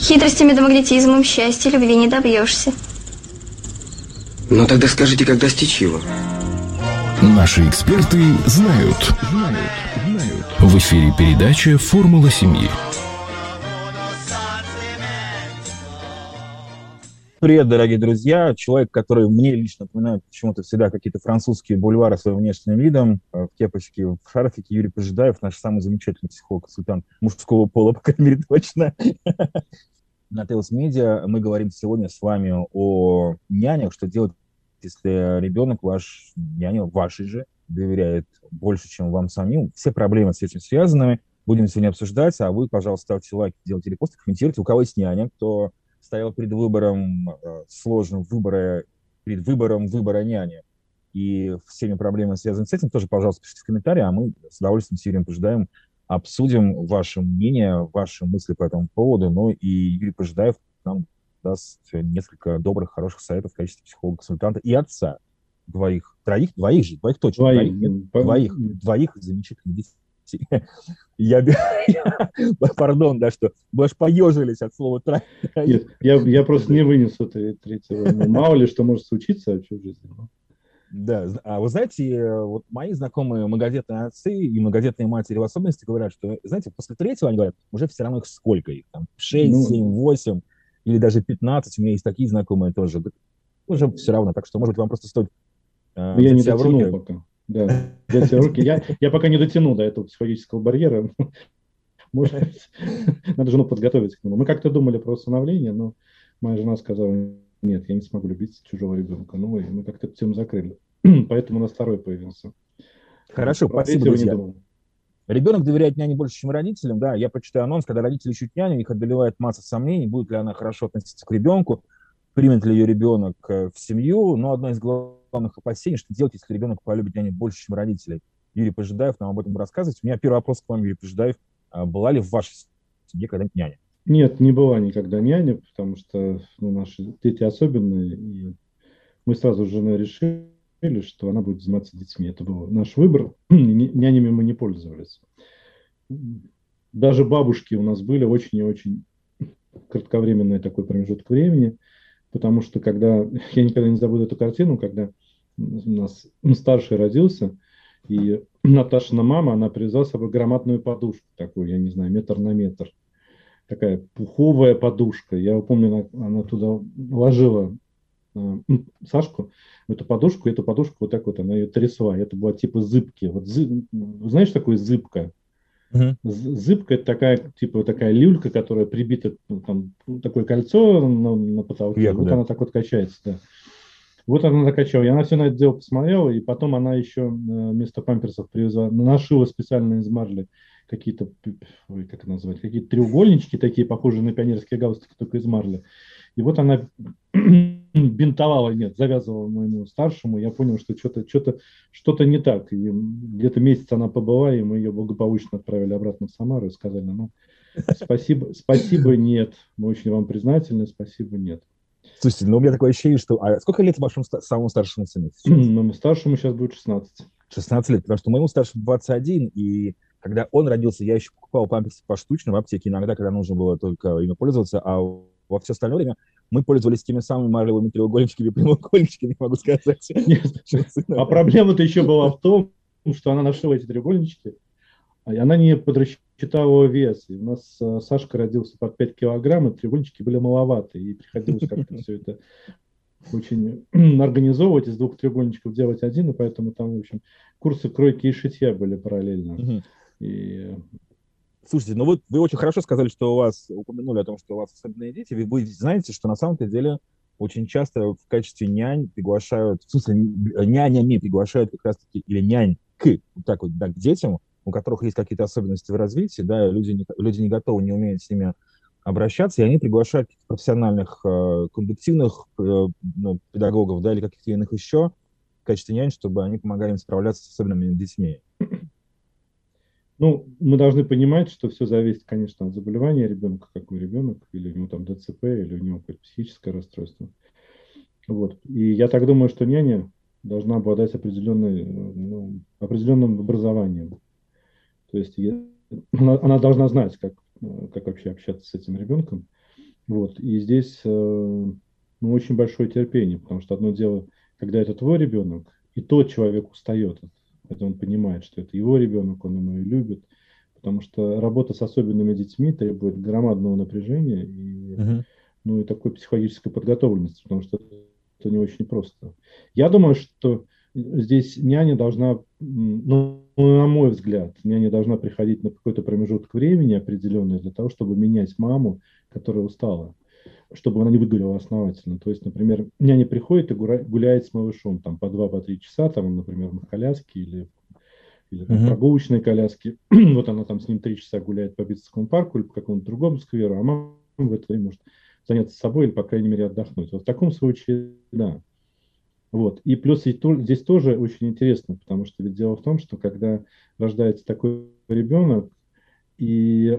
Хитростями да магнетизмом счастья любви не добьешься. Ну тогда скажите, как достичь его? Наши эксперты знают. В эфире передача «Формула семьи». Привет, дорогие друзья. Человек, который мне лично напоминает почему-то всегда какие-то французские бульвары своим внешним видом, в кепочке, в шарфике, Юрий Пожидаев, наш самый замечательный психолог-консультант мужского пола, по крайней мере, точно. На Tales Media мы говорим сегодня с вами о нянях, что делать, если ребенок ваш, няня вашей же, доверяет больше, чем вам самим. Все проблемы с этим связаны. Будем сегодня обсуждать, а вы, пожалуйста, ставьте лайки, делайте репосты, комментируйте. У кого есть няня, кто стоял перед выбором, сложным перед выбором выбора няни и всеми проблемами, связанными с этим, тоже, пожалуйста, пишите в комментарии, а мы с удовольствием с Юрием Пожидаем обсудим ваше мнение, ваши мысли по этому поводу. Ну и Юрий Пожидаев нам даст несколько добрых, хороших советов в качестве психолога-консультанта и отца двоих точно, двоих замечательных детей. Пардон, да, что вы аж поежились от слова троих. Нет, я просто не вынес этой третьего. Мало ли что может случиться вообще в жизни. Да, а вы знаете, вот мои знакомые многодетные отцы и многодетные матери в особенности говорят, что, знаете, после третьего, они говорят, уже все равно их сколько их, там, 6, 7, 8 или даже 15, у меня есть такие знакомые тоже, уже все равно, так что, может быть, вам просто стоит я не дотянул пока. Да, взять себя в руки. Я пока не дотяну до этого психологического барьера. Может, надо жену подготовить к нему. Мы как-то думали про усыновление, но моя жена сказала, нет, я не смогу любить чужого ребенка. Ну, и мы как-то эту тему закрыли. Поэтому у нас второй появился. Хорошо, спасибо, друзья. Ребенок доверяет няне больше, чем родителям. Да, я прочитаю анонс, когда родители ищут няню, их одолевает масса сомнений, будет ли она хорошо относиться к ребенку, примет ли ее ребенок в семью. Но одно из главных опасений, что делать, если ребенок полюбит няню больше, чем родителей. Юрий Пожидаев нам об этом рассказывает. У меня первый вопрос к вам, Юрий Пожидаев. Была ли в вашей семье когда-нибудь няня? Нет, не была никогда няня, потому что наши дети особенные. И мы сразу с женой решили, что она будет заниматься детьми. Это был наш выбор. Нянями мы не пользовались. Даже бабушки у нас были очень и очень кратковременный такой промежуток времени. Потому что я никогда не забуду эту картину, когда у нас старший родился, и Наташина мама, она привезла с собой громадную подушку, такую, я не знаю, метр на метр. Такая пуховая подушка. Я помню, она туда ложила Сашку в эту подушку вот так вот она ее трясла. Это была типа зыбки. Знаешь, такое зыбка? Зыбка — это такая люлька, которая прибита, там, такое кольцо на потолке. Вот она так вот качается, да. Вот она закачала. И она все на это дело посмотрела, и потом она еще вместо памперсов привезла, нашила специально из марли какие-то, как это назвать, какие-то треугольнички такие, похожие на пионерские галстуки, только из марли. И вот она завязывала моему старшему. Я понял, что что-то не так. И где-то месяц она побыла, и мы ее благополучно отправили обратно в Самару и сказали, спасибо, нет. Мы очень вам признательны, спасибо, нет. Слушайте, у меня такое ощущение, что... А сколько лет вашему самому старшему сыну сейчас? Моему старшему сейчас будет 16. 16 лет, потому что моему старшему 21, и когда он родился, я еще покупал памперсы поштучно в аптеке, иногда, когда нужно было только ими пользоваться, а во все остальное время мы пользовались теми самыми марлевыми треугольничками, прямоугольничками, не могу сказать. А проблема-то еще была в том, что она нашла эти треугольнички, и она не подрасчитала вес. И у нас Сашка родился под 5 килограмм, и треугольнички были маловаты, и приходилось как-то все это очень организовывать, из 2 треугольничков делать один, и поэтому там, в общем, курсы кройки и шитья были параллельно. Слушайте, вот вы очень хорошо сказали, что упомянули о том, что у вас особенные дети. Вы знаете, что на самом-то деле очень часто в качестве нянями приглашают как раз-таки, или нянь к детям, у которых есть какие-то особенности в развитии, да, люди не готовы, не умеют с ними обращаться, и они приглашают профессиональных кондуктивных педагогов, да, или каких-то иных еще в качестве нянь, чтобы они помогали им справляться с особенными детьми. Мы должны понимать, что все зависит, конечно, от заболевания ребенка, какой ребенок, или у него там ДЦП, или у него какое-то психическое расстройство. Вот. И я так думаю, что няня должна обладать определенным образованием. То есть она должна знать, как вообще общаться с этим ребенком. Вот. И здесь ну, очень большое терпение, потому что одно дело, когда это твой ребенок, и тот человек устает, это он понимает, что это его ребенок, он его и любит, потому что работа с особенными детьми требует громадного напряжения и, Мгм. ну, и такой психологической подготовленности, потому что это не очень просто. Я думаю, что здесь няня должна, ну, на мой взгляд, няня должна приходить на какой-то промежуток времени определенный для того, чтобы менять маму, которая устала, чтобы она не выгорела основательно. То есть, например, няня приходит и гуляет с малышом там, по 2-3 часа, там, например, на коляске или там, Мгм. прогулочной коляске. Вот она там с ним 3 часа гуляет по Битцевскому парку или по какому-то другому скверу, а мама в это время может заняться собой или, по крайней мере, отдохнуть. Вот в таком случае, да. Вот. И плюс здесь тоже очень интересно, потому что ведь дело в том, что когда рождается такой ребенок, и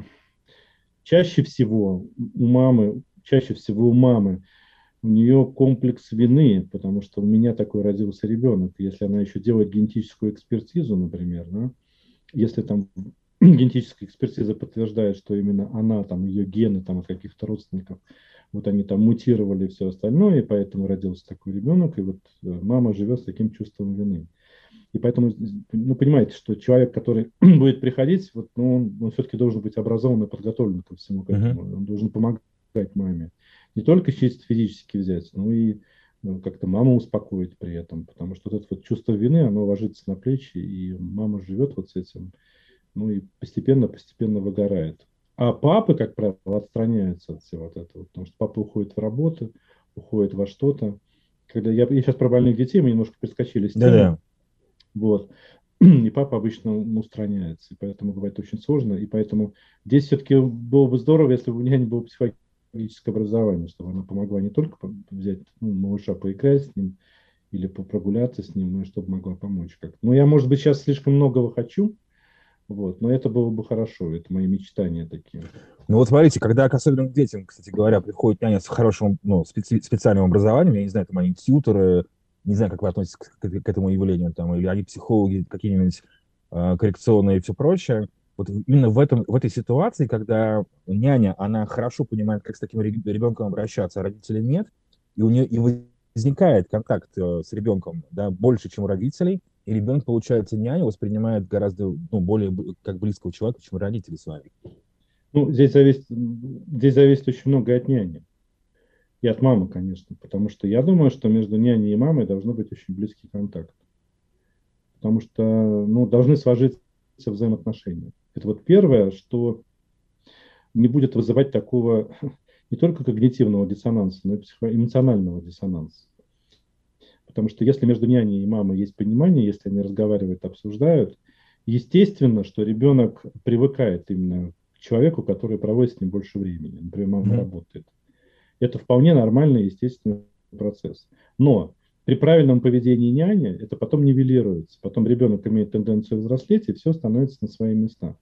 чаще всего у мамы у нее комплекс вины, потому что у меня такой родился ребенок. Если она еще делает генетическую экспертизу, например, да, если там генетическая экспертиза подтверждает, что именно она, там, ее гены там, от каких-то родственников, вот они там мутировали и все остальное, и поэтому родился такой ребенок, и вот мама живет с таким чувством вины. И поэтому, ну, понимаете, что человек, который будет приходить, вот, ну, он все-таки должен быть образован и подготовлен ко всему к Мгм. этому. Он должен помогать маме. Не только чисто физически взять, но и ну, как-то маму успокоить при этом. Потому что вот это вот чувство вины, оно ложится на плечи, и мама живет вот с этим, ну и постепенно выгорает. А папы, как правило, отстраняются от всего вот этого, потому что папа уходит в работу, уходит во что-то. Когда я сейчас про больных детей, мы немножко перескочили с темы, Да-да. вот. И папа обычно устраняется, и поэтому бывает очень сложно. И поэтому здесь все-таки было бы здорово, если бы у няни было психологическое образование, чтобы она помогла не только взять ну, малыша, поиграть с ним или прогуляться с ним, но и чтобы могла помочь как-то. Ну, я, может быть, сейчас слишком многого хочу, вот, но это было бы хорошо, это мои мечтания такие. Ну вот смотрите, когда к особенным детям, кстати говоря, приходит няня с хорошим, ну, специальным образованием, я не знаю, там они тьюторы, не знаю, как вы относитесь к этому явлению, там, или они психологи какие-нибудь коррекционные и все прочее. Вот именно в этой ситуации, когда няня, она хорошо понимает, как с таким ребенком обращаться, а родителей нет, и у нее и возникает контакт с ребенком, да, больше, чем у родителей, и ребенок, получается, няню воспринимает гораздо, ну, более как близкого человека, чем родители с вами. Ну, здесь зависит очень много от няни и от мамы, конечно, потому что я думаю, что между няней и мамой должен быть очень близкий контакт, потому что, ну, должны сложиться взаимоотношения. Это вот первое, что не будет вызывать такого не только когнитивного диссонанса, но и эмоционального диссонанса. Потому что если между няней и мамой есть понимание, если они разговаривают, обсуждают, естественно, что ребенок привыкает именно к человеку, который проводит с ним больше времени. Например, мама Мгм. работает. Это вполне нормальный, естественный процесс. Но при правильном поведении няни это потом нивелируется. Потом ребенок имеет тенденцию взрослеть, и все становится на свои места.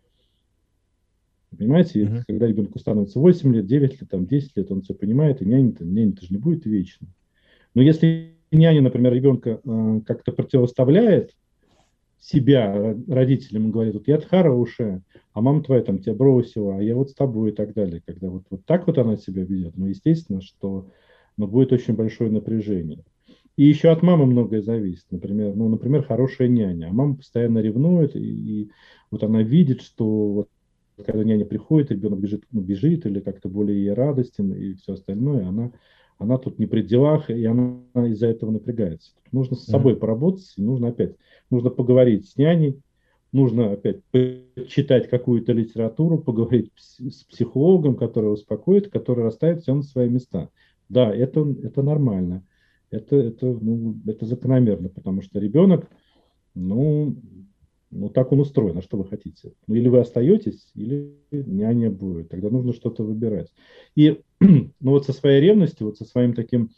Понимаете, Мгм. когда ребенку становится 8 лет, 9 лет, там, 10 лет, он все понимает, и няня-то же не будет вечно. Но если няня, например, ребенка как-то противоставляет себя родителям и говорит, вот я хорошая, а мама твоя там тебя бросила, а я вот с тобой и так далее. Когда вот так вот она себя ведет, ну, естественно, что ну, будет очень большое напряжение. И еще от мамы многое зависит. Например, хорошая няня. А мама постоянно ревнует, и вот она видит, что вот, когда няня приходит, ребенок бежит, ну, бежит или как-то более радостен и все остальное, она тут не при делах, и она из-за этого напрягается. Тут нужно с Мгм. собой поработать, и нужно поговорить с няней, нужно опять читать какую-то литературу, поговорить с психологом, который успокоит, который расставит все на свои места. Да, это нормально. Это закономерно, потому что ребенок, ну, ну, так он устроен, а что вы хотите? Ну, или вы остаетесь, или няня будет. Тогда нужно что-то выбирать. И ну, вот со своей ревностью, вот со своим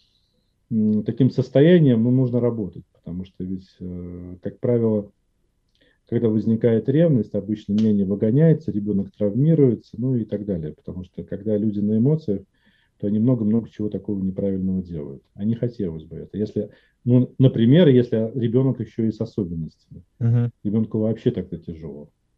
таким состоянием, ну, нужно работать, потому что ведь, как правило, когда возникает ревность, обычно няня выгоняется, ребенок травмируется, ну и так далее. Потому что когда люди на эмоциях, то они много-много чего такого неправильного делают. А не хотелось бы это. Если, ну, например, если ребенок еще и с особенностями. Мгм. Ребенку вообще так-то тяжело.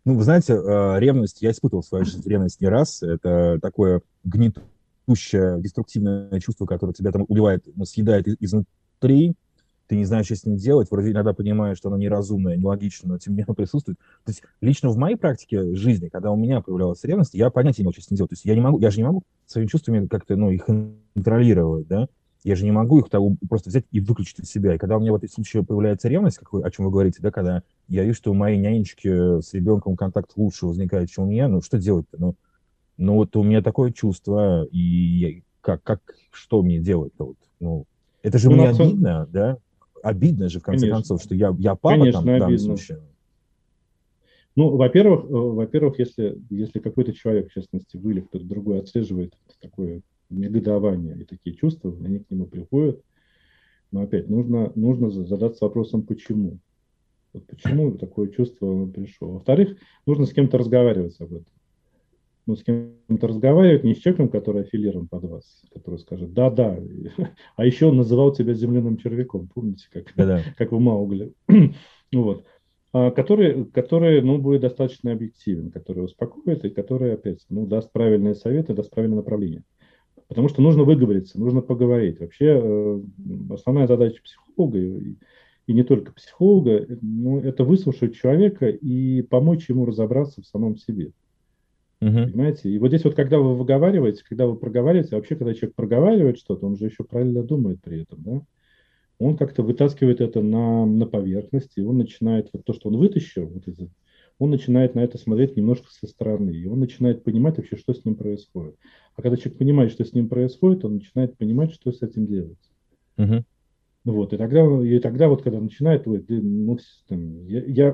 Ну, вы знаете, ревность, я испытывал в своей жизни ревность не раз. Это такое гнетущее, деструктивное чувство, которое тебя там убивает, ну, съедает изнутри. Ты не знаешь, что с ним делать. Вроде иногда понимаешь, что оно неразумное, нелогично, но тем не менее присутствует. То есть лично в моей практике жизни, когда у меня появлялась ревность, я понятия не имел, что с ним делать. То есть я же не могу своими чувствами как-то, ну, их контролировать, да. Я же не могу их того просто взять и выключить из себя. И когда у меня в этом случае появляется ревность, о чем вы говорите, да, когда я вижу, что у моей нянечки с ребенком контакт лучше возникает, чем у меня, ну, что делать-то? Ну вот у меня такое чувство, и что мне делать-то? Вот, ну, это же Ну, мне на самом- обидно, да? Обидно же, в конце Конечно, концов, что я папа там конечно, в данном обидно. случае. Ну, во-первых, если какой-то человек, в частности, вы или кто-то другой отслеживает такое негодование и такие чувства, они к нему приходят, но опять нужно задаться вопросом, почему. Вот почему такое чувство пришло. Во-вторых, нужно с кем-то разговаривать об этом. Ну, с кем-то разговаривать, не с человеком, который аффилирован под вас, который скажет «да-да», а еще он называл тебя земляным червяком, помните, Да-да. как в Маугли. Вот. Который, ну, будет достаточно объективен, который успокоит и который, опять, ну, даст правильные советы, даст правильное направление. Потому что нужно выговориться, нужно поговорить. Вообще, основная задача психолога, и не только психолога, ну, это выслушать человека и помочь ему разобраться в самом себе. Мгм. Понимаете? И вот здесь вот, когда вы выговариваете, когда вы проговариваете, вообще, когда человек проговаривает что-то, он же еще правильно думает при этом, да? Он как-то вытаскивает это на поверхность, и он начинает, вот то, что он вытащил, вот это, он начинает на это смотреть немножко со стороны, и он начинает понимать вообще, что с ним происходит. А когда человек понимает, что с ним происходит, он начинает понимать, что с этим делать. Мгм. Ну вот, и тогда вот, когда начинает, ой, ну, там,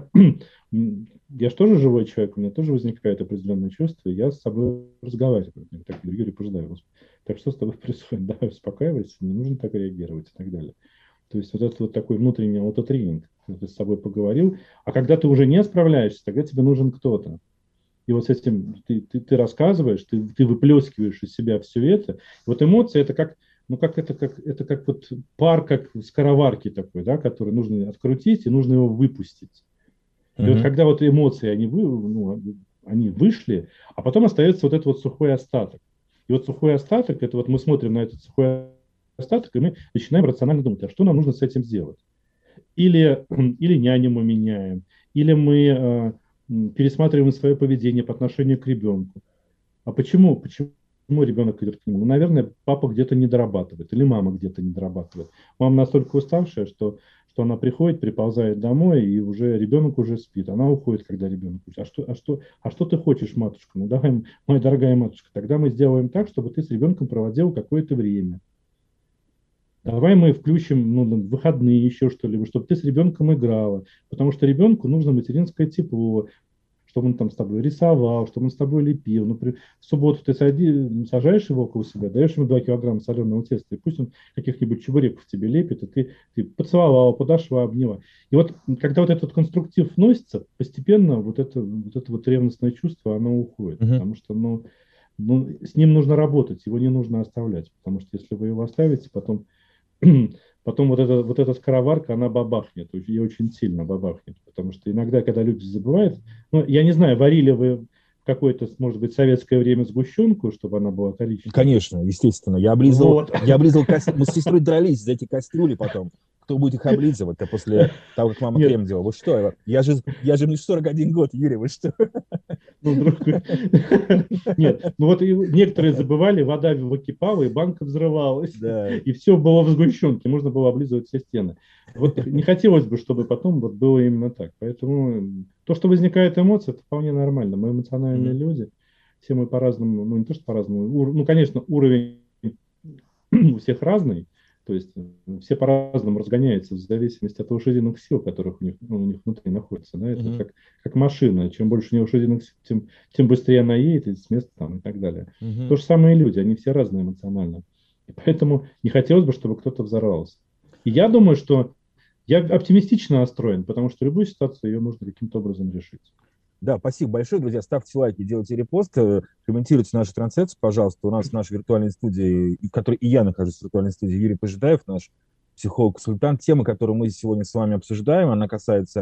я же тоже живой человек, у меня тоже возникает определенное чувство, и я с собой разговариваю. Я так говорю: Юрий, пожидаю, так что с тобой происходит? Давай, успокаивайся, не нужно так реагировать и так далее. То есть вот это вот такой внутренний аутотренинг, ты с собой поговорил, а когда ты уже не справляешься, тогда тебе нужен кто-то. И вот с этим ты рассказываешь, ты выплескиваешь из себя все это. Вот эмоции это как, ну это как вот пар, как скороварки такой, да, который нужно открутить и нужно его выпустить. И вот Мгм. когда вот эмоции, они вышли, а потом остается вот этот вот сухой остаток. И вот сухой остаток, это вот мы смотрим на этот сухой остаток, и мы начинаем рационально думать, а что нам нужно с этим сделать? Или няню мы меняем, или мы пересматриваем свое поведение по отношению к ребенку. А почему ребенок идет к нему? Ну, наверное, папа где-то не дорабатывает, или мама где-то не дорабатывает. Мама настолько уставшая, что она приходит, приползает домой, и уже ребенок уже спит. Она уходит, когда ребенок уходит. А что ты хочешь, матушка? Ну, давай, моя дорогая матушка, тогда мы сделаем так, чтобы ты с ребенком проводил какое-то время. Давай мы включим, ну, выходные, еще что-либо, чтобы ты с ребенком играла. Потому что ребенку нужно материнское тепло, чтобы он там с тобой рисовал, чтобы он с тобой лепил. Ну, в субботу ты сажаешь его около себя, даешь ему 2 килограмма соленого теста, и пусть он каких-нибудь чебуреков тебе лепит, и ты поцеловала, подошла, обняла. И вот когда вот этот конструктив вносится, постепенно вот это ревностное чувство, оно уходит. Мгм. Потому что, с ним нужно работать, его не нужно оставлять. Потому что если вы его оставите, потом вот эта скороварка, она бабахнет, и очень сильно бабахнет. Потому что иногда, когда люди забывают, ну, я не знаю, варили вы в какое-то, может быть, советское время сгущенку, чтобы она была коричневая? Конечно, естественно. Вот. Я облизал кастрюли. Мы с сестрой дрались за эти кастрюли потом. Кто будет их облизывать-то после того, как мама Нет, крем делала? Вы что? Я же мне 41 год, Юрий, вы что? ну, друг... Нет, ну вот и некоторые забывали, вода выкипала, и банка взрывалась, Да. и все было в сгущенке, можно было облизывать все стены. Вот не хотелось бы, чтобы потом вот было именно так. Поэтому то, что возникает эмоции, это вполне нормально. Мы эмоциональные Мгм. люди, все мы по-разному, ну не то, что по-разному, ну, конечно, уровень у всех разный, то есть все по-разному разгоняются в зависимости от лошадиных сил, которых у них внутри находится. Да? Это Мгм. как машина. Чем больше у нее лошадиных сил, тем быстрее она едет и с места там, и так далее. То Мгм. же самое и люди, они все разные эмоционально. И поэтому не хотелось бы, чтобы кто-то взорвался. И я думаю, что я оптимистично настроен, потому что любую ситуацию ее можно каким-то образом решить. Да, спасибо большое, друзья. Ставьте лайки, делайте репост, комментируйте нашу трансляцию, пожалуйста. У нас в нашей виртуальной студии, в которой и я нахожусь в виртуальной студии, Юрий Пожидаев, наш психолог-консультант. Тема, которую мы сегодня с вами обсуждаем, она касается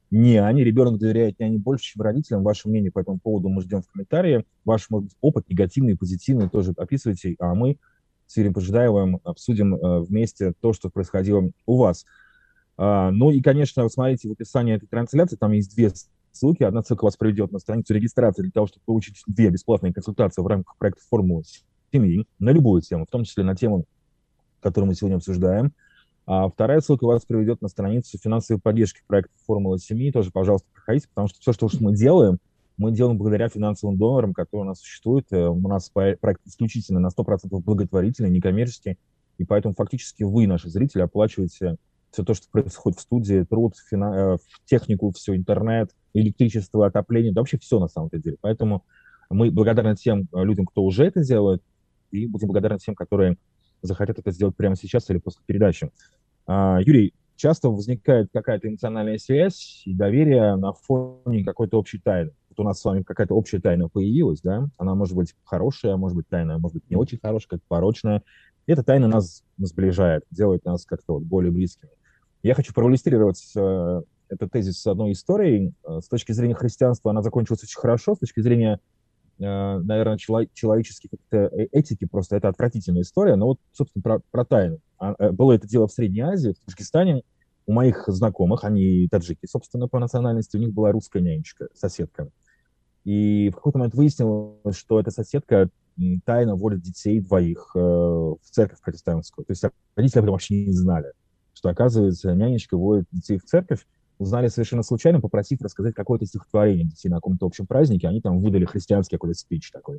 няне. Ребенок доверяет няне больше, чем родителям. Ваше мнение по этому поводу мы ждем в комментарии. Ваш, может быть, опыт негативный, позитивный тоже описывайте, а мы с Юрием Пожидаевым обсудим вместе то, что происходило у вас. Ну и, конечно, вы смотрите в описании этой трансляции, там есть две ссылки. Одна ссылка вас приведет на страницу регистрации для того, чтобы получить две бесплатные консультации в рамках проекта «Формула семьи» на любую тему, в том числе на тему, которую мы сегодня обсуждаем. А вторая ссылка вас приведет на страницу финансовой поддержки проекта «Формула семьи». Тоже, пожалуйста, проходите, потому что все, что мы делаем благодаря финансовым донорам, которые у нас существуют. У нас проект исключительно на 100% благотворительный, некоммерческий, и поэтому фактически вы, наши зрители, оплачиваете все то, что происходит в студии, труд, технику, все, интернет, электричество, отопление, да вообще все на самом деле. Поэтому мы благодарны тем людям, кто уже это делает, и будем благодарны тем, которые захотят это сделать прямо сейчас или после передачи. Юрий, часто возникает какая-то эмоциональная связь и доверие на фоне какой-то общей тайны. Вот у нас с вами какая-то общая тайна появилась, да? Она может быть хорошая, может быть тайная, может быть не очень хорошая, как-то порочная. И эта тайна нас сближает, делает нас как-то вот более близкими. Я хочу проиллюстрировать этот тезис с одной историей. С точки зрения христианства она закончилась очень хорошо, с точки зрения наверное, человеческой этики, просто это отвратительная история, но вот, собственно, про тайну. Было это дело в Средней Азии, в Таджикистане. У моих знакомых, они таджики, собственно, по национальности, у них была русская нянечка, соседка. И в какой-то момент выяснилось, что эта соседка тайно водит детей двоих в церковь протестантскую. То есть родители об этом вообще не знали, что, оказывается, нянечка водит детей в церковь. Узнали совершенно случайно, попросив рассказать какое-то стихотворение детей на каком-то общем празднике. Они там выдали христианский какой-то спич такой.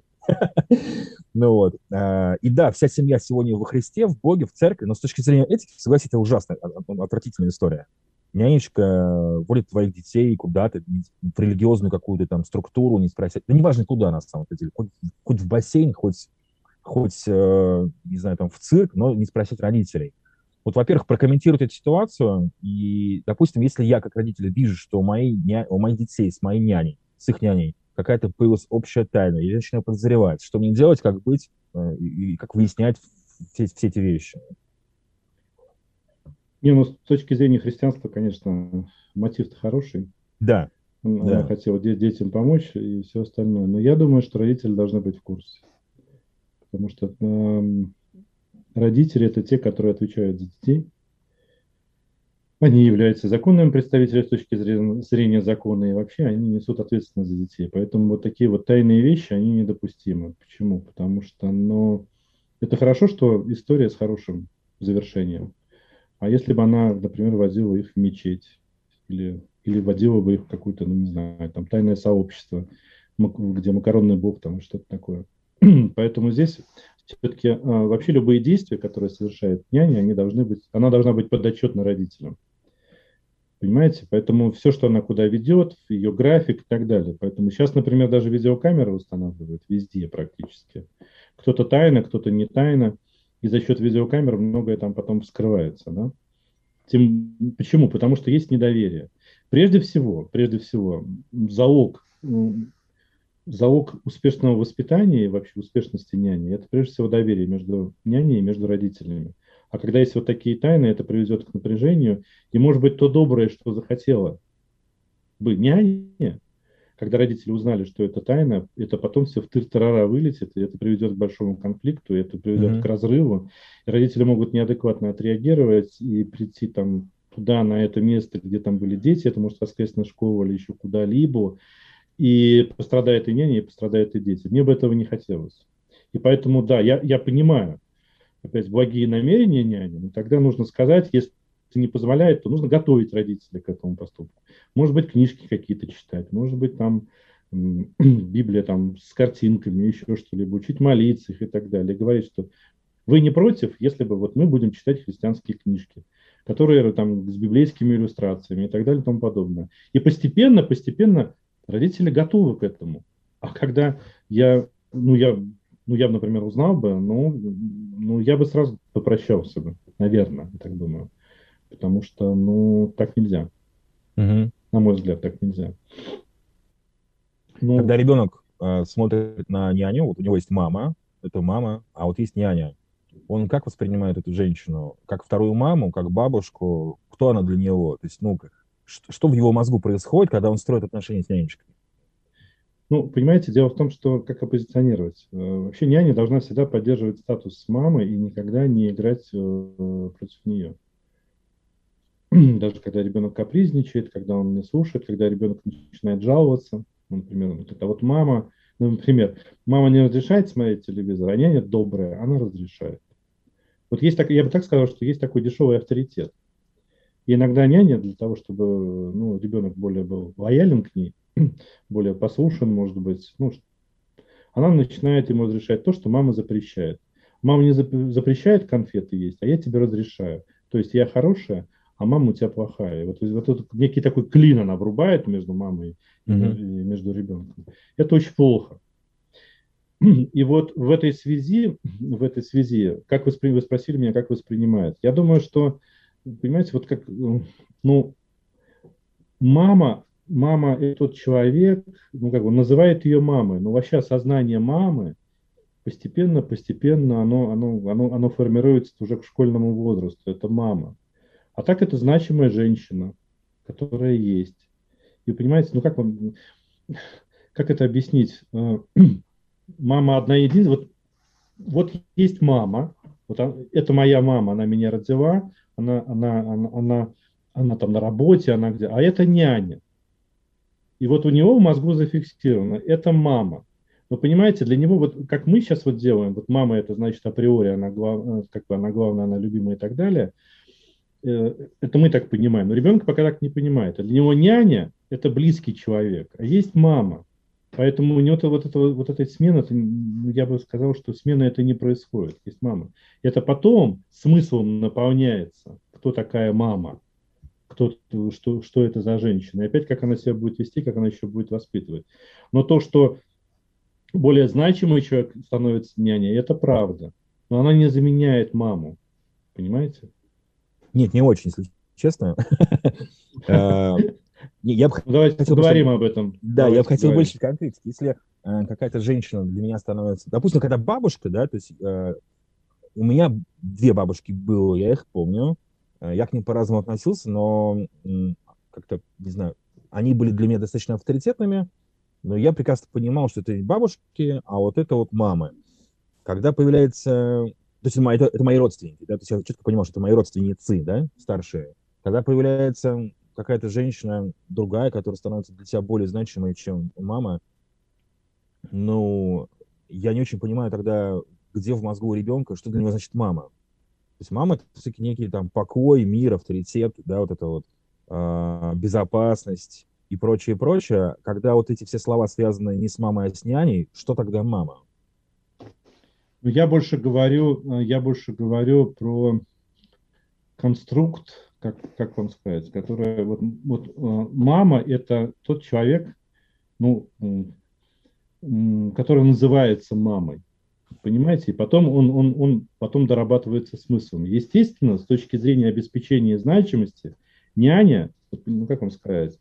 Ну вот. И да, вся семья сегодня во Христе, в Боге, в церкви, но с точки зрения этики, согласитесь, это ужасная, отвратительная история. Нянечка водит твоих детей куда-то, в религиозную какую-то там структуру, не спросить. Да неважно куда, на самом деле. Хоть в бассейн, хоть не знаю, там в цирк, но не спросить родителей. Вот, во-первых, прокомментировать эту ситуацию, и, допустим, если я, как родитель, вижу, что у моих детей с моей няней, с их няней, какая-то появилась общая тайна, и я начинаю подозревать, что мне делать, как быть, и как выяснять все эти вещи. Не, ну, с точки зрения христианства, конечно, мотив-то хороший. Да. Она хотела детям помочь и все остальное. Но я думаю, что родители должны быть в курсе. Потому что родители – это те, которые отвечают за детей. Они являются законными представителями с точки зрения закона, и вообще они несут ответственность за детей. Поэтому вот такие вот тайные вещи, они недопустимы. Почему? Потому что, это хорошо, что история с хорошим завершением. А если бы она, например, водила их в мечеть или водила бы их в какое-то, не знаю, там тайное сообщество, где макаронный бог, там что-то такое. Поэтому здесь все-таки вообще любые действия, которые совершает няня, она должна быть подотчетна родителям. Понимаете? Поэтому все, что она куда ведет, ее график и так далее. Поэтому сейчас, например, даже видеокамеры устанавливают везде практически. Кто-то тайно, кто-то не тайно. И за счет видеокамер многое там потом вскрывается. Да? Почему? Потому что есть недоверие. Прежде всего, залог успешного воспитания и вообще успешности няни – это прежде всего доверие между няней и между родителями. А когда есть вот такие тайны, это приведет к напряжению. И, может быть, то доброе, что захотела бы няня, когда родители узнали, что это тайна, это потом все в тыр-тарара вылетит, и это приведет к большому конфликту, и это приведет к разрыву. И родители могут неадекватно отреагировать и прийти там туда, на это место, где там были дети, это может воскресная школа или еще куда-либо, и пострадает и няня, и пострадают и дети. Мне бы этого не хотелось. И поэтому, да, я понимаю, опять благие намерения няни, но тогда нужно сказать, если не позволяет, то нужно готовить родителей к этому поступку. Может быть, книжки какие-то читать, может быть, там Библия там с картинками, еще что-либо, учить молиться их и так далее. И говорить, что вы не против, если бы вот мы будем читать христианские книжки, которые там с библейскими иллюстрациями и так далее и тому подобное. И постепенно родители готовы к этому. А когда я, например, узнал бы, я бы сразу попрощался бы, наверное, я так думаю. Потому что, так нельзя. На мой взгляд, так нельзя. Когда ребенок смотрит на няню, вот у него есть мама, это мама, а вот есть няня. Он как воспринимает эту женщину? Как вторую маму, как бабушку? Кто она для него? То есть, что в его мозгу происходит, когда он строит отношения с нянечкой? Ну, понимаете, дело в том, что как оппозиционировать. Вообще няня должна всегда поддерживать статус мамы и никогда не играть против нее. Даже когда ребенок капризничает, когда он не слушает, когда ребенок начинает жаловаться, например, это вот мама, ну, например, мама не разрешает смотреть телевизор, а няня добрая, она разрешает. Вот есть так, я бы так сказал, что есть такой дешевый авторитет. И иногда няня для того, чтобы ну, ребенок более был лоялен к ней, более послушен, может быть, ну, она начинает ему разрешать то, что мама запрещает. Мама не запрещает конфеты есть, а я тебе разрешаю. То есть я хорошая, а мама у тебя плохая. И вот этот некий такой клин она врубает между мамой и между ребенком. Это очень плохо. И вот в этой связи, как вы спросили меня, как воспринимают. Я думаю, что, понимаете, вот как, ну, мама это тот человек, ну, как бы называет ее мамой, но вообще осознание мамы постепенно оно формируется уже к школьному возрасту. Это мама. А так это значимая женщина, которая есть. И понимаете, ну как это объяснить? Мама одна единственная. Вот есть мама, вот это моя мама, она меня родила, она там на работе, она где, а это няня. И вот у него в мозгу зафиксировано, это мама. Вы понимаете, для него, вот как мы сейчас вот делаем, вот мама это значит априори, она главная, она любимая и так далее, это мы так понимаем, но ребенок пока так не понимает. Для него няня – это близкий человек, а есть мама. Поэтому у него вот эта смена, я бы сказал, что смена это не происходит, есть мама. Это потом смыслом наполняется, кто такая мама, что это за женщина. И опять, как она себя будет вести, как она еще будет воспитывать. Но то, что более значимый человек становится няней, это правда. Но она не заменяет маму. Понимаете? Нет, не очень, если честно. Давайте поговорим об этом. Да, я бы хотел больше конкретики. Если какая-то женщина для меня становится... Допустим, когда бабушка, да, то есть у меня 2 бабушки было, я их помню. Я к ним по-разному относился, но как-то, не знаю, они были для меня достаточно авторитетными, но я прекрасно понимал, что это не бабушки, а вот это вот мамы. Когда появляется... То есть это мои родственники, да, то есть я четко понимал, что это мои родственницы, да, старшие. Когда появляется какая-то женщина другая, которая становится для тебя более значимой, чем мама, ну, я не очень понимаю тогда, где в мозгу у ребенка, что для него значит мама. То есть мама — это все-таки некий там покой, мир, авторитет, да, вот это вот безопасность и прочее, прочее. Когда вот эти все слова связаны не с мамой, а с няней, что тогда мама? Я больше говорю про конструкт, как вам сказать, которая мама это тот человек, ну, который называется мамой, понимаете, и потом он потом дорабатывается смыслом. Естественно, с точки зрения обеспечения значимости, няня, ну как вам сказать,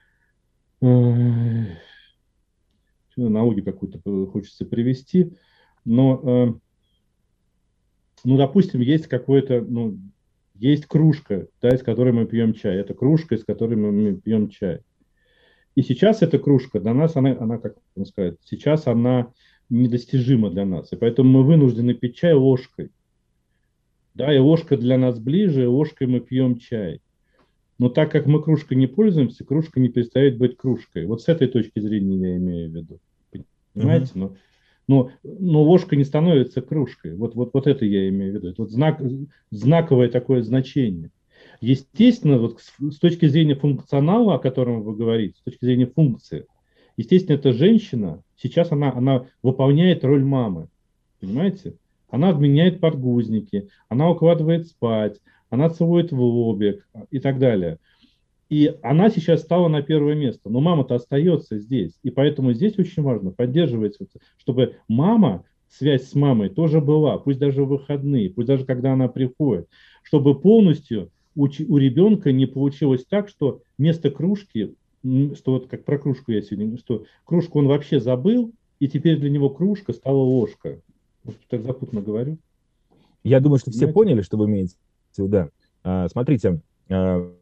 аналогию какую-то хочется привести, но, ну, допустим, есть какой-то, ну, есть кружка, да, из которой мы пьем чай. Это кружка, из которой мы пьем чай. И сейчас эта кружка для нас, она как вам сказать, сейчас она недостижима для нас. И поэтому мы вынуждены пить чай ложкой. Да, и ложка для нас ближе, и ложкой мы пьем чай. Но так как мы кружкой не пользуемся, кружка не перестает быть кружкой. Вот с этой точки зрения я имею в виду. Понимаете? Но ложка не становится кружкой. Вот это я имею в виду. Это вот знаковое такое значение. Естественно, вот с точки зрения функционала, о котором вы говорите, с точки зрения функции, естественно, эта женщина, сейчас она выполняет роль мамы. Понимаете? Она отменяет подгузники, она укладывает спать, она целует в лобик и так далее. И она сейчас стала на первое место. Но мама-то остается здесь. И поэтому здесь очень важно поддерживать, чтобы связь с мамой тоже была, пусть даже в выходные, пусть даже когда она приходит, чтобы полностью у ребенка не получилось так, что вместо кружки, что вот как про кружку я сегодня, что кружку он вообще забыл, и теперь для него кружка стала ложка. Может, так запутанно говорю? Я думаю, что все поняли, что вы имеете в виду. Да. Смотрите,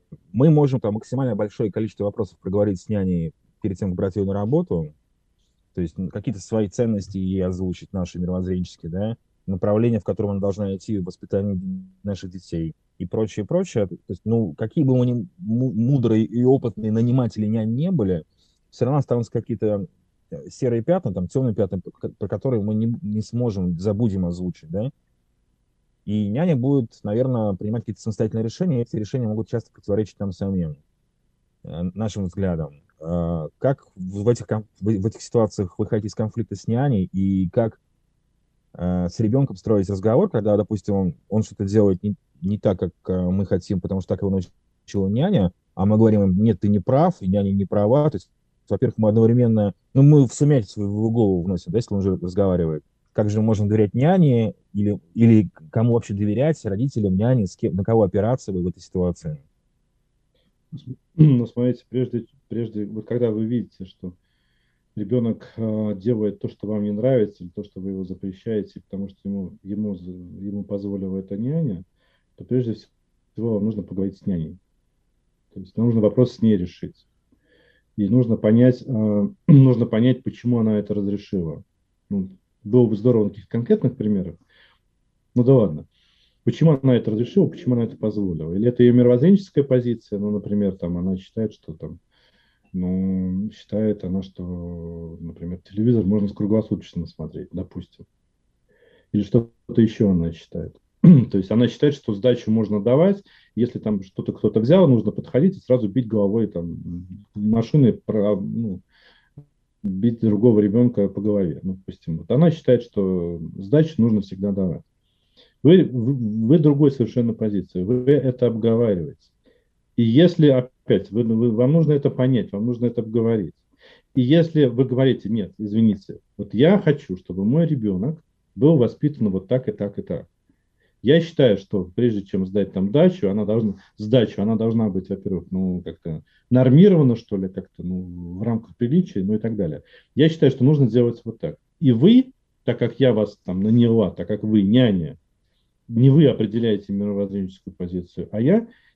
Мы можем там максимально большое количество вопросов проговорить с няней перед тем, как брать ее на работу, то есть какие-то свои ценности ей озвучить, наши мировоззренческие, да, направление, в котором она должна идти в воспитании наших детей и прочее, прочее. То есть, ну, какие бы мы ни мудрые и опытные наниматели нянь не были, все равно останутся какие-то серые пятна, там, темные пятна, про которые мы не сможем, забудем озвучить, да. И няня будет, наверное, принимать какие-то самостоятельные решения, и эти решения могут часто противоречить нам самим, нашим взглядам. Как в этих ситуациях выходить из конфликта с няней и как с ребенком строить разговор, когда, допустим, он что-то делает не так, как мы хотим, потому что так его научила няня, а мы говорим им, нет, ты не прав, и няня не права. То есть, во-первых, мы одновременно, ну, мы в сумятицу в его голову вносим, да, если он уже разговаривает. Как же мы можем доверять няне или кому вообще доверять, родителям, няне, с кем, на кого опираться в этой ситуации? Ну, смотрите, прежде, вот когда вы видите, что ребенок делает то, что вам не нравится, или то, что вы его запрещаете, потому что ему позволила эта няня, то прежде всего вам нужно поговорить с няней. То есть нужно вопрос с ней решить. И нужно понять, почему она это разрешила. Ну, было бы здорово на каких-то конкретных примерах. Ну да ладно. Почему она это разрешила, почему она это позволила? Или это ее мировоззренческая позиция, ну, например, там она считает, что там, ну, считает она, что, например, телевизор можно круглосуточно смотреть, допустим. Или что-то еще она считает. То есть она считает, что сдачу можно давать, если там что-то кто-то взял, нужно подходить и сразу бить головой там машиной, бить другого ребенка по голове. Ну, допустим, вот она считает, что сдачу нужно всегда давать. Вы другой совершенно позиции, вы это обговариваете. И если, опять, вам нужно это понять, вам нужно это обговорить. И если вы говорите, нет, извините, вот я хочу, чтобы мой ребенок был воспитан вот так и так и так. Я считаю, что прежде чем сдать там сдачу, она должна быть, во-первых, ну, как-то нормирована, что ли, как-то, ну, в рамках приличия, ну и так далее. Я считаю, что нужно делать вот так. И вы, так как я вас там наняла, так как вы няня, не вы определяете мировоззренческую позицию, а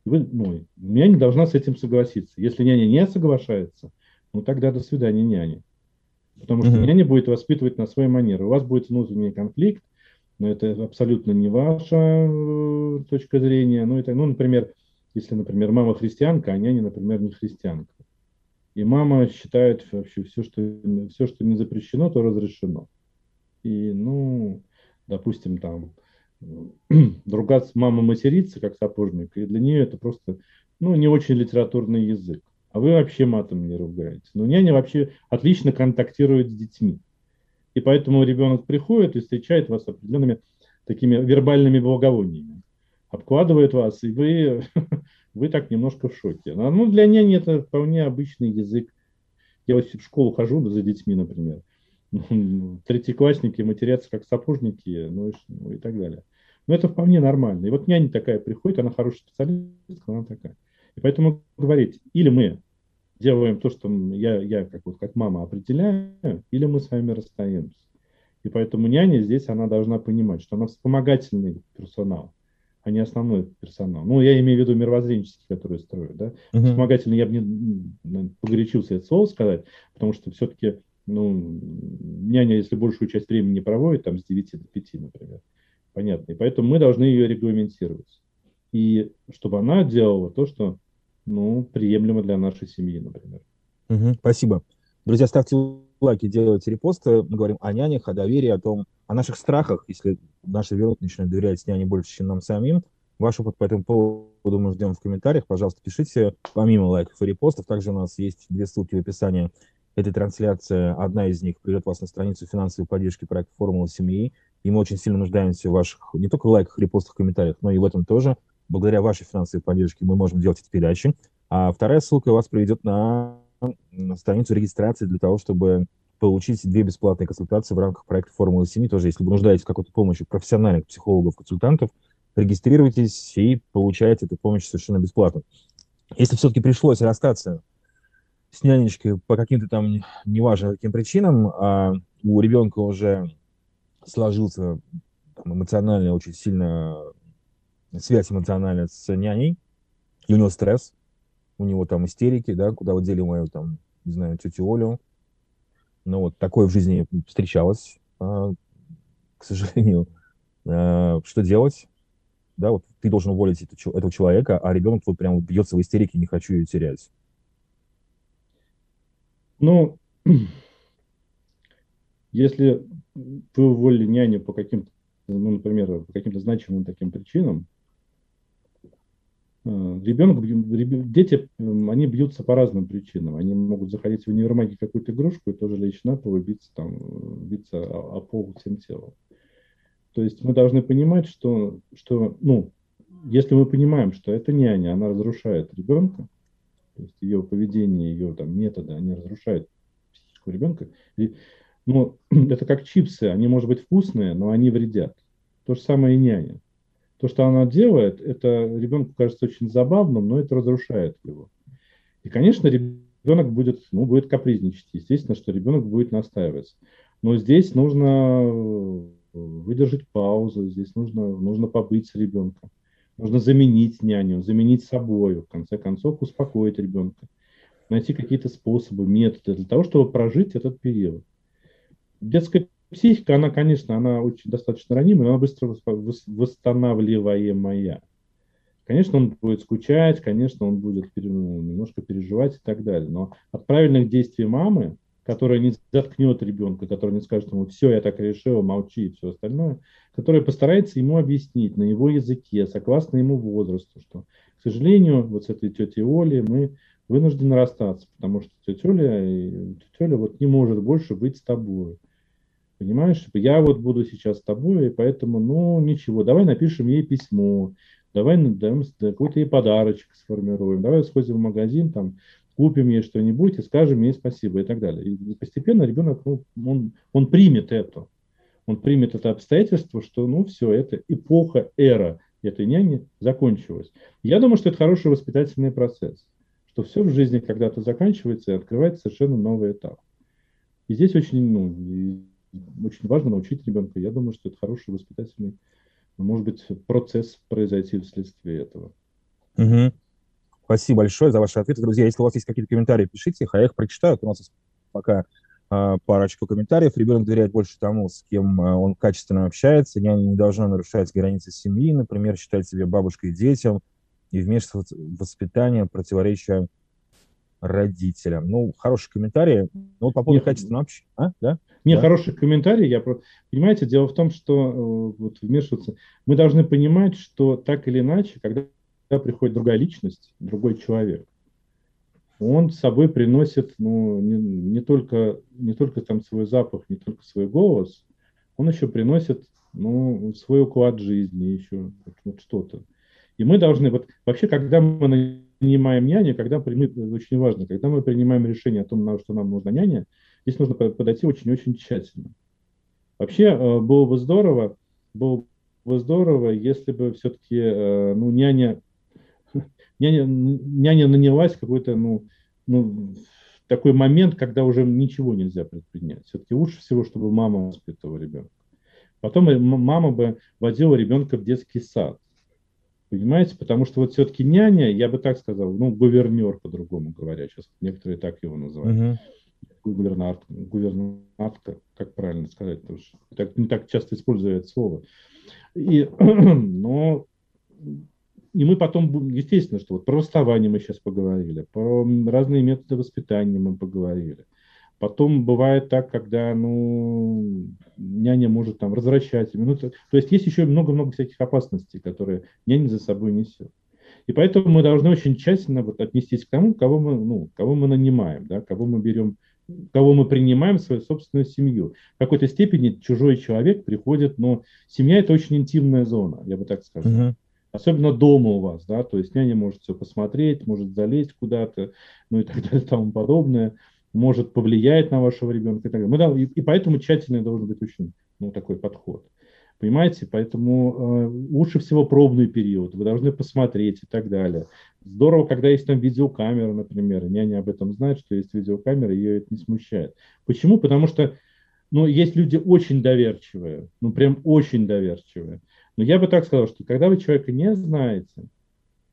няня не должна с этим согласиться. Если няня не соглашается, ну тогда до свидания, няня. Потому что няня будет воспитывать на своей манере. У вас будет внутренний конфликт, но это абсолютно не ваша точка зрения. Например, если, например, мама христианка, а няня, например, не христианка. И мама считает вообще все, что не запрещено, то разрешено. И, ну, допустим, там, ругаться мама матерится, как сапожник, и для нее это просто, ну, не очень литературный язык. А вы вообще матом не ругаете. Но няня вообще отлично контактирует с детьми. И поэтому ребенок приходит и встречает вас определенными такими вербальными благовониями. Обкладывает вас, и вы так немножко в шоке. Ну, для няни это вполне обычный язык. Я вот в школу хожу за детьми, например. Третьеклассники матерятся как сапожники, ну и так далее. Но это вполне нормально. И вот няня такая приходит, она хорошая специалистка, она такая. И поэтому говорить, или мы делаем то, что я как мама определяю, или мы с вами расстаемся. И поэтому няня здесь, она должна понимать, что она вспомогательный персонал, а не основной персонал. Ну, я имею в виду мировоззренческий, который строят, да. Вспомогательный, я бы погорячился это слово сказать, потому что все-таки, ну, няня, если большую часть времени не проводит, там, с 9 до 5, например, понятно. И поэтому мы должны ее регламентировать. И чтобы она делала то, что, ну, приемлемо для нашей семьи, например. Спасибо. Друзья, ставьте лайки, делайте репосты. Мы говорим о нянях, о доверии, о наших страхах, если наш ребенок начинает доверять няне больше, чем нам самим. Ваш опыт по этому поводу мы ждем в комментариях. Пожалуйста, пишите. Помимо лайков и репостов, также у нас есть 2 ссылки в описании этой трансляции. Одна из них приведет вас на страницу финансовой поддержки проекта «Формула семьи». И мы очень сильно нуждаемся в ваших не только лайках, репостах, комментариях, но и в этом тоже. Благодаря вашей финансовой поддержке мы можем делать эти передачи. А вторая ссылка вас приведет на страницу регистрации для того, чтобы получить 2 бесплатные консультации в рамках проекта «Формула семьи». Тоже, если вы нуждаетесь в какой-то помощи профессиональных психологов, консультантов, регистрируйтесь и получайте эту помощь совершенно бесплатно. Если все-таки пришлось расстаться с нянечкой по каким-то там неважно каким причинам, а у ребенка уже сложился эмоционально очень сильно связь эмоциональная с няней, и у него стресс, у него там истерики, да, куда вы дели мою, там, не знаю, тетю Олю. Ну, вот такое в жизни встречалось, к сожалению. Что делать? Да, вот ты должен уволить этого человека, а ребенок вот прям бьется в истерике, не хочу ее терять. Ну, если вы уволили няню по каким-то, ну, например, по каким-то значимым таким причинам, дети, они бьются по разным причинам. Они могут заходить в универмаге какую-то игрушку и тоже лечь на пол и биться, там, биться о пол всем телом. То есть мы должны понимать, что ну, если мы понимаем, что эта няня, она разрушает ребенка, то есть ее поведение, ее там, методы, они разрушают психику ребенка. И, ну, это как чипсы, они, может быть, вкусные, но они вредят. То же самое и няня. То, что она делает, это ребенку кажется очень забавным, но это разрушает его. И, конечно, ребенок будет, ну, будет капризничать. Естественно, что ребенок будет настаиваться. Но здесь нужно выдержать паузу, здесь нужно побыть с ребенком. Нужно заменить няню, заменить собой, в конце концов, успокоить ребенка. Найти какие-то способы, методы для того, чтобы прожить этот период. Детская психика, она, конечно, она очень достаточно ранимая, но она быстро восстанавливаемая. Конечно, он будет скучать, конечно, он будет немножко переживать и так далее. Но от правильных действий мамы, которая не заткнет ребенка, которая не скажет ему, все, я так решила, молчи и все остальное, которая постарается ему объяснить на его языке, согласно ему возрасту, что, к сожалению, вот с этой тетей Олей мы вынуждены расстаться, потому что тетя Оля вот не может больше быть с тобой. Понимаешь, я вот буду сейчас с тобой, и поэтому, ну, ничего, давай напишем ей письмо, давай какой-то ей подарочек сформируем, давай сходим в магазин, там, купим ей что-нибудь и скажем ей спасибо и так далее. И постепенно ребенок, ну, он примет это. Он примет это обстоятельство, что, ну, все, это эпоха, эра этой няни закончилась. Я думаю, что это хороший воспитательный процесс, что все в жизни когда-то заканчивается и открывается совершенно новый этап. И здесь очень, ну, очень важно научить ребенка. Я думаю, что это хороший воспитательный, может быть, процесс произойти вследствие этого. Угу. Спасибо большое за ваши ответы. Друзья, если у вас есть какие-то комментарии, пишите их, а я их прочитаю. У нас пока парочку комментариев. Ребенок доверяет больше тому, с кем он качественно общается. Няня не должна нарушать границы семьи, например, считать себя бабушкой детям и вмешиваться в воспитание, противоречия родителям. Ну, хороший комментарий. Ну, вот по поводу качественного общения. Да? Не, да? Хороший комментарий. Понимаете, дело в том, что вот вмешиваться, мы должны понимать, что так или иначе, когда приходит другая личность, другой человек, он с собой приносит, ну, не только там свой запах, не только свой голос, он еще приносит, ну, свой уклад жизни, еще вот что-то. И мы должны, вот вообще, когда мы нанимаем няню, очень важно, когда мы принимаем решение о том, что нам нужна няня, здесь нужно подойти очень-очень тщательно. Вообще, было бы здорово, если бы все-таки, ну, няня нанялась какой-то, ну, такой момент, когда уже ничего нельзя предпринять. Все-таки лучше всего, чтобы мама воспитывала ребенка. Потом мама бы водила ребенка в детский сад. Понимаете? Потому что вот все-таки няня, я бы так сказал, ну, гувернер, по-другому говоря. Сейчас некоторые так его называют. Гувернантка, как правильно сказать, потому что не так часто использую это слово. И мы потом, естественно, что вот про расставание мы сейчас поговорили, про разные методы воспитания мы поговорили. Потом бывает так, когда, ну, няня может там развращать. Ну, то есть есть еще много-много всяких опасностей, которые няня за собой несет. И поэтому мы должны очень тщательно вот отнестись к тому, кого мы нанимаем, да, кого мы берем, кого мы принимаем в свою собственную семью. В какой-то степени чужой человек приходит, но семья – это очень интимная зона, я бы так сказал. Угу. Особенно дома у вас, да, то есть няня может все посмотреть, может залезть куда-то, ну и так далее, и тому подобное, может повлиять на вашего ребенка и так далее. И поэтому тщательный должен быть очень, ну, такой подход. Понимаете? Поэтому лучше всего пробный период, вы должны посмотреть и так далее. Здорово, когда есть там видеокамера, например, и няня об этом знает, что есть видеокамера, ее это не смущает. Почему? Потому что, ну, есть люди очень доверчивые, ну, прям очень доверчивые. Но я бы так сказал, что когда вы человека не знаете,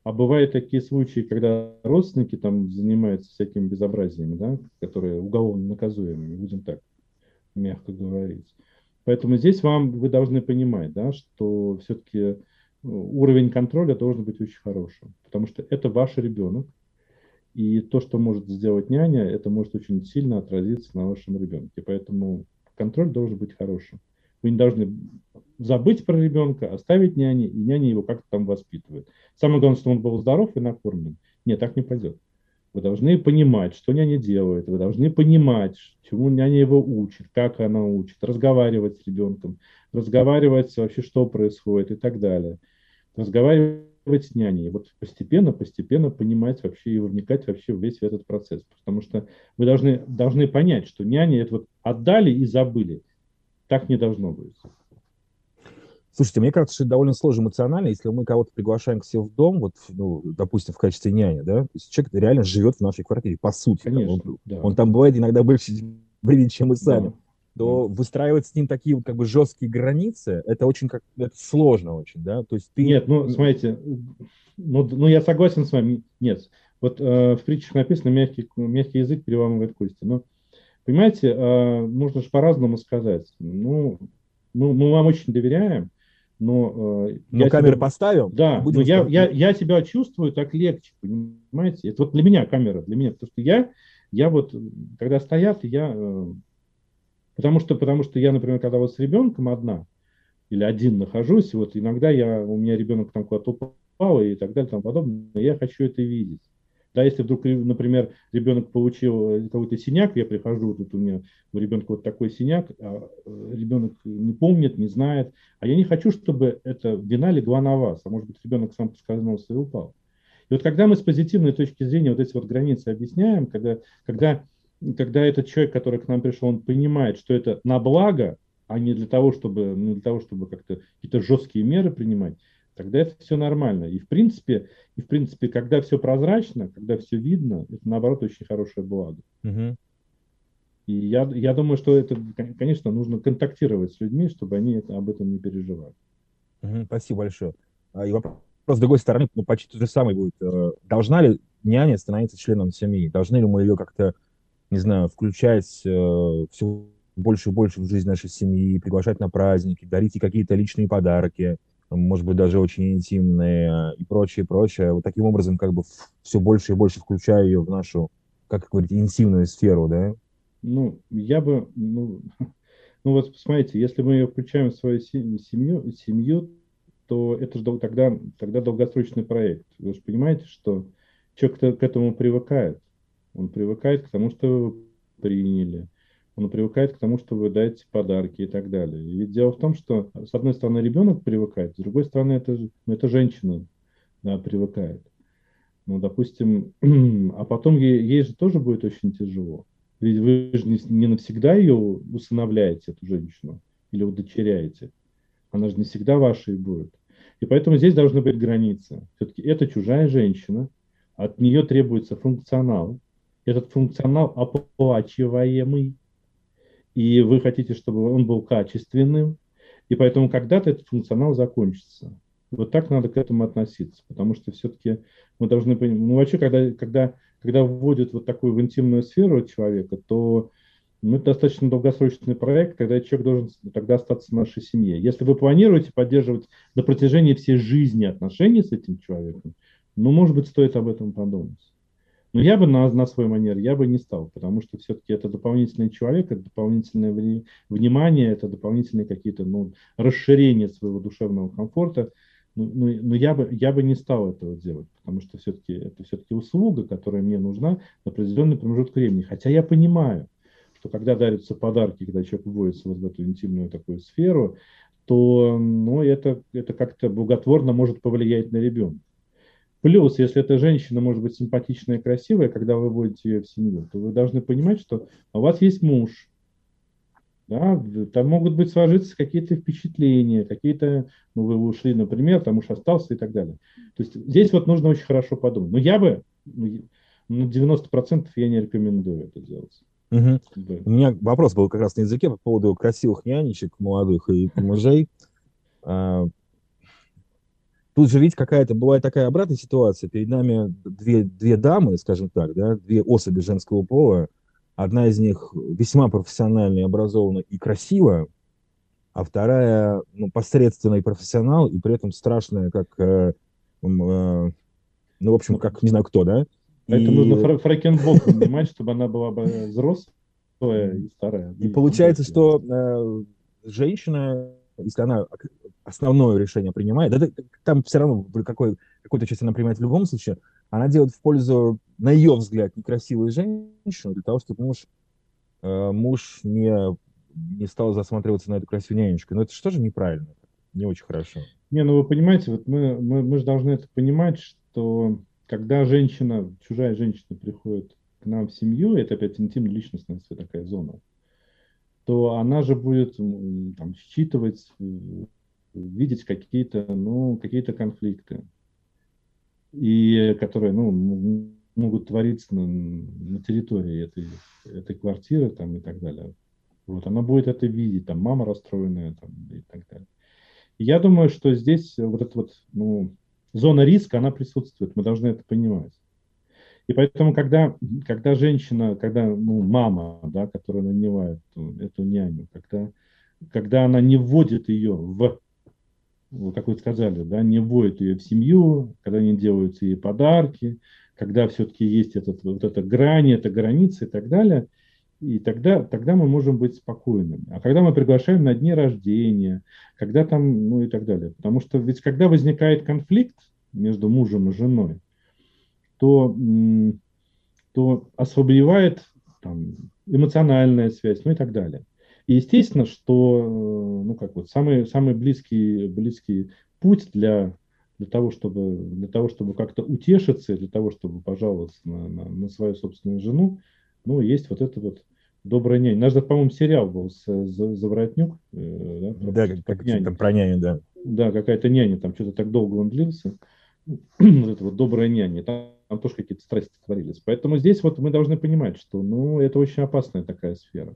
А бывают такие случаи, когда родственники там занимаются всякими безобразиями, да, которые уголовно наказуемыми, будем так мягко говорить. Поэтому здесь вы должны понимать, да, что все-таки уровень контроля должен быть очень хорошим, потому что это ваш ребенок, и то, что может сделать няня, это может очень сильно отразиться на вашем ребенке. Поэтому контроль должен быть хорошим. Вы не должны забыть про ребенка, оставить няни, и няня его как-то там воспитывает. Самое главное, чтобы он был здоров и накормлен. Нет, так не пойдет. Вы должны понимать, что няня делает. Вы должны понимать, чему няня его учит, как она учит, разговаривать с ребенком, разговаривать вообще, что происходит и так далее. Разговаривать с няней. Вот постепенно понимать вообще и вникать вообще в весь этот процесс. Потому что вы должны понять, что няни это вот отдали и забыли. Так не должно быть. Слушайте, мне кажется, что это довольно сложно эмоционально, если мы кого-то приглашаем к себе в дом, вот, ну, допустим, в качестве няни, да, то есть человек реально живет в нашей квартире, по сути. Конечно, Там, да. он там бывает иногда больше времени, чем мы сами. Да, То выстраивать с ним такие как бы жесткие границы, это очень это сложно очень, да, то есть ты... Нет, ну, смотрите, я согласен с вами, нет. Вот в притчах написано, мягкий язык переламывает кости. Но, понимаете, можно же по-разному сказать. Ну, мы вам очень доверяем, но... камеры поставим? Да, но я себя чувствую так легче, понимаете? Это вот для меня камера, для меня. Потому что я вот, когда стоят, потому что я, например, когда вот с ребенком одна или один нахожусь, вот иногда у меня ребенок там куда-то упал и так далее, и тому подобное, я хочу это видеть. Да, если вдруг, например, ребенок получил какой-то синяк, я прихожу, тут у ребенка вот такой синяк, а ребенок не помнит, не знает, а я не хочу, чтобы эта вина легла на вас, а может быть, ребенок сам поскользнулся и упал. И вот когда мы с позитивной точки зрения вот эти вот границы объясняем, когда этот человек, который к нам пришел, он понимает, что это на благо, а не для того, чтобы как-то какие-то жесткие меры принимать, тогда это все нормально. И в принципе, когда все прозрачно, когда все видно, это наоборот очень хорошее благо. Угу. И я думаю, что это, конечно, нужно контактировать с людьми, чтобы они об этом не переживали. Угу, спасибо большое. И вопрос с другой стороны, почти тот же самый будет. Должна ли няня становиться членом семьи? Должны ли мы ее как-то, не знаю, включать все больше и больше в жизнь нашей семьи, приглашать на праздники, дарить ей какие-то личные подарки, может быть, даже очень интимные и прочее, прочее. Вот таким образом, как бы все больше и больше включая ее в нашу, как говорите, интимную сферу, да? Вот смотрите, если мы ее включаем в свою семью, то это же тогда долгосрочный проект. Вы же понимаете, что человек к этому привыкает. Он привыкает к тому, что вы приняли. Он привыкает к тому, что вы даете подарки и так далее. И ведь дело в том, что с одной стороны ребенок привыкает, с другой стороны это женщина, да, привыкает. Ну, допустим, а потом ей же тоже будет очень тяжело. Ведь вы же не навсегда ее усыновляете, эту женщину, или удочеряете. Она же не всегда вашей будет. И поэтому здесь должны быть границы. Все-таки это чужая женщина, от нее требуется функционал. Этот функционал оплачиваемый, и вы хотите, чтобы он был качественным, и поэтому когда-то этот функционал закончится. Вот так надо к этому относиться, потому что все-таки мы должны понимать, вообще, когда вводят вот такую в интимную сферу человека, то это достаточно долгосрочный проект, когда человек должен тогда остаться в нашей семье. Если вы планируете поддерживать на протяжении всей жизни отношения с этим человеком, может быть, стоит об этом подумать. Но я бы на свой манер, я бы не стал, потому что все-таки это дополнительный человек, это дополнительное внимание, это дополнительные какие-то расширения своего душевного комфорта. Но я бы не стал этого делать, потому что это все-таки услуга, которая мне нужна на определенный промежуток времени. Хотя я понимаю, что когда дарятся подарки, когда человек вводится вот в эту интимную такую сферу, то это как-то благотворно может повлиять на ребенка. Плюс, если эта женщина может быть симпатичная и красивая, когда вы вводите ее в семью, то вы должны понимать, что у вас есть муж. Да, там могут быть сложиться какие-то впечатления, вы ушли, например, там муж остался и так далее. То есть здесь вот нужно очень хорошо подумать. Но я бы, на 90% я не рекомендую это делать. Угу. Да. У меня вопрос был как раз на языке по поводу красивых нянечек, молодых и мужей. Тут тут же ведь какая-то бывает такая обратная ситуация. Перед нами две дамы, скажем так, да, две особи женского пола. Одна из них весьма профессиональна, образована и красива, а вторая, ну, посредственный профессионал и при этом страшная, как, ну, в общем, Ну, как не знаю кто, да. поэтому нужно И, Фрекенбок нанимать, чтобы она была бы взрослая и старая. и И получается, красивая. что женщина, если она основное решение принимает, да, там все равно какую-то часть она принимает в любом случае, она делает в пользу, на ее взгляд, некрасивую женщину для того, чтобы муж не стал засматриваться на эту красивую нянечку. Но это же тоже неправильно, не очень хорошо. Не, ну вы понимаете, вот мы же должны это понимать, что когда женщина, чужая женщина приходит к нам в семью, это опять интимно-личностная такая зона, то она же будет там, считывать, видеть какие-то, ну, какие-то конфликты, и которые, ну, могут твориться на территории этой квартиры там, и так далее. Вот, она будет это видеть, там, мама расстроенная там, и так далее. Я думаю, что здесь вот эта вот, ну, зона риска, она присутствует, мы должны это понимать. И поэтому, когда женщина, когда, ну, мама, да, которая нанимает эту няню, когда она не вводит ее как вы сказали, да, не вводит ее в семью, когда не делаются ей подарки, когда все-таки есть вот эта грань, эта граница и так далее, и тогда мы можем быть спокойными. А когда мы приглашаем на дни рождения, когда там, ну и так далее. Потому что ведь когда возникает конфликт между мужем и женой, то, то ослабевает там, эмоциональная связь, ну и так далее. И естественно, что ну, как вот, самый близкий путь для того, чтобы как-то утешиться, для того, чтобы пожаловаться на свою собственную жену, ну, есть вот это вот добрая няня. Наш, по-моему, сериал был Заворотнюк. Да, Да, как там про няню, да. Да, какая-то няня, там что-то так долго он длился. Вот это вот добрая няня. Там тоже какие-то страсти творились. Поэтому здесь вот мы должны понимать, что, ну, это очень опасная такая сфера.